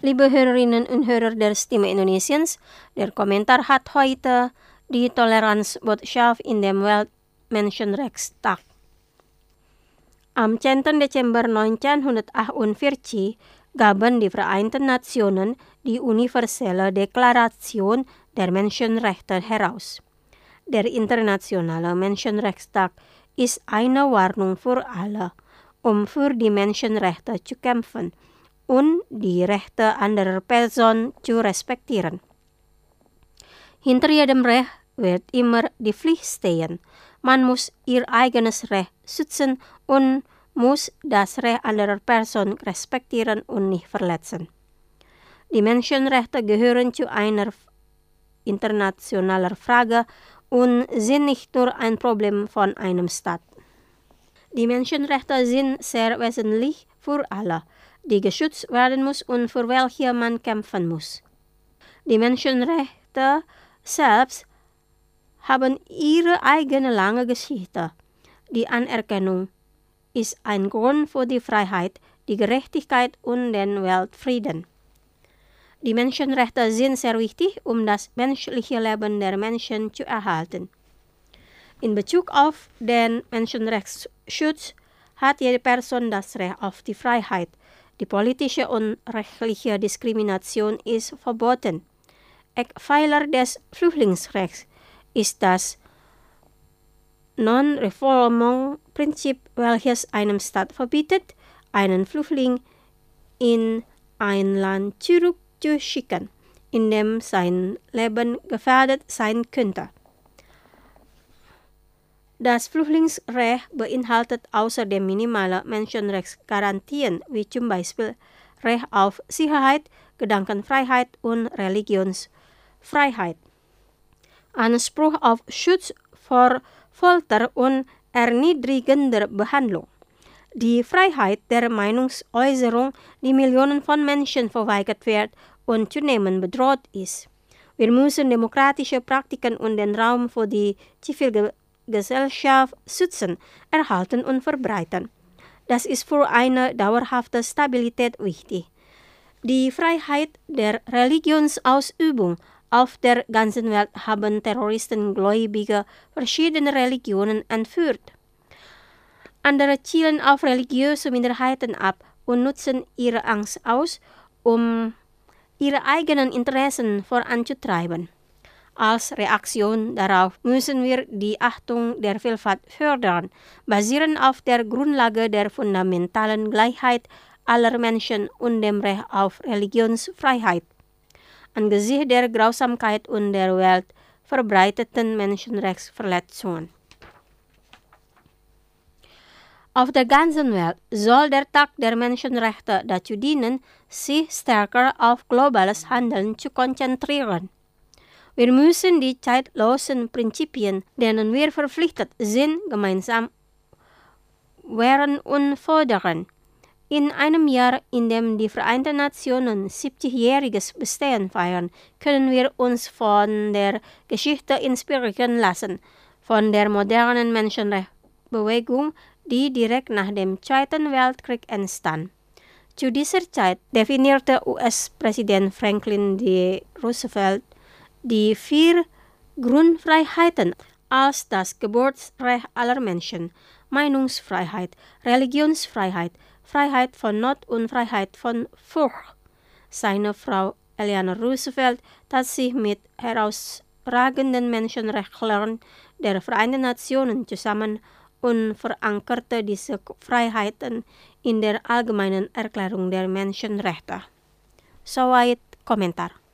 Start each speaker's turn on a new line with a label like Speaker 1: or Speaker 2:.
Speaker 1: Liebe Hörerinnen und Hörer der Stimme Indonesiens, der Kommentar hat heute die Toleranzbotschaft in dem Weltmenschenrechtstag. Am 10. Dezember 1948 gaben die Vereinten Nationen die Universelle Deklaration der Menschenrechte heraus. Der Internationale Menschenrechtstag ist eine Warnung für alle, für die Menschenrechte zu kämpfen und die Rechte anderer Personen zu respektieren. Hinter jedem Recht wird immer die Pflicht stehen. Man muss ihr eigenes Recht schützen und muss das Recht anderer Personen respektieren und nicht verletzen. Die Menschenrechte gehören zu einer internationalen Frage und sind nicht nur ein Problem von einem Staat. Die Menschenrechte sind sehr wesentlich für alle, die geschützt werden muss und für welche man kämpfen muss. Die Menschenrechte selbst haben ihre eigene lange Geschichte. Die Anerkennung ist ein Grund für die Freiheit, die Gerechtigkeit und den Weltfrieden. Die Menschenrechte sind sehr wichtig, das menschliche Leben der Menschen zu erhalten. In Bezug auf den Menschenrechtsschutz hat jede Person das Recht auf die Freiheit. Die politische und rechtliche Diskrimination ist verboten. Eckpfeiler des Flüchtlingsrechts ist das Non-Refoulement-Prinzip, welches einem Staat verbietet, einen Flüchtling in ein Land zurückzuschicken, in dem sein Leben gefährdet sein könnte. Das Flüchtlingsrecht beinhaltet außerdem minimale Menschenrechtsgarantien, wie zum Beispiel Recht auf Sicherheit, Gedankenfreiheit und Religionsfreiheit. Anspruch auf Schutz vor Folter und erniedrigender Behandlung. Die Freiheit der Meinungsäußerung, die Millionen von Menschen verweigert wird und zunehmend bedroht ist. Wir müssen demokratische Praktiken und den Raum für die Zivilgesellschaft schützen, erhalten und verbreiten. Das ist für eine dauerhafte Stabilität wichtig. Die Freiheit der Religionsausübung. Auf der ganzen Welt haben Terroristen Gläubige verschiedener Religionen entführt. Andere zielen auf religiöse Minderheiten ab und nutzen ihre Angst aus, ihre eigenen Interessen voranzutreiben. Als Reaktion darauf müssen wir die Achtung der Vielfalt fördern, basierend auf der Grundlage der fundamentalen Gleichheit aller Menschen und dem Recht auf Religionsfreiheit. Angesichts der Grausamkeit und der Welt verbreiteten Menschenrechtsverletzungen. Auf der ganzen Welt soll der Tag der Menschenrechte dazu dienen, sich stärker auf globales Handeln zu konzentrieren. Wir müssen die zeitlosen Prinzipien, denen wir verpflichtet sind, gemeinsam wehren und fordern. In einem Jahr, in dem die Vereinten Nationen 70-jähriges Bestehen feiern, können wir uns von der Geschichte inspirieren lassen, von der modernen Menschenrechtsbewegung, die direkt nach dem Zweiten Weltkrieg entstand. Zu dieser Zeit definierte US-Präsident Franklin D. Roosevelt die 4 Grundfreiheiten als das Geburtsrecht aller Menschen, Meinungsfreiheit, Religionsfreiheit, Freiheit von Not und Freiheit von Furcht. Seine Frau Eleanor Roosevelt tat sich mit herausragenden Menschenrechtlern der Vereinten Nationen zusammen und verankerte diese Freiheiten in der Allgemeinen Erklärung der Menschenrechte. Soweit Kommentar.